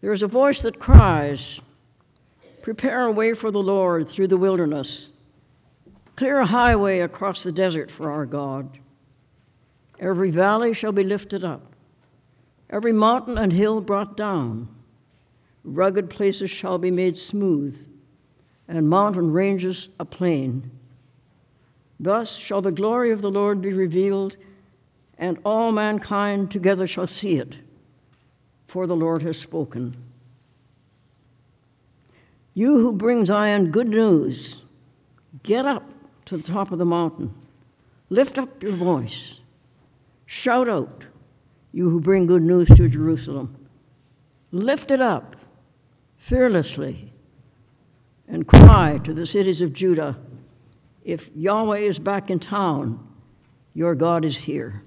There is a voice that cries, "Prepare a way for the Lord through the wilderness. Clear a highway across the desert for our God. Every valley shall be lifted up, every mountain and hill brought down. Rugged places shall be made smooth, and mountain ranges a plain. Thus shall the glory of the Lord be revealed, and all mankind together shall see it, for the Lord has spoken. You who bring Zion good news, get up to the top of the mountain. Lift up your voice. Shout out, you who bring good news to Jerusalem. Lift it up fearlessly and cry to the cities of Judah, if Yahweh is back in town, your God is here."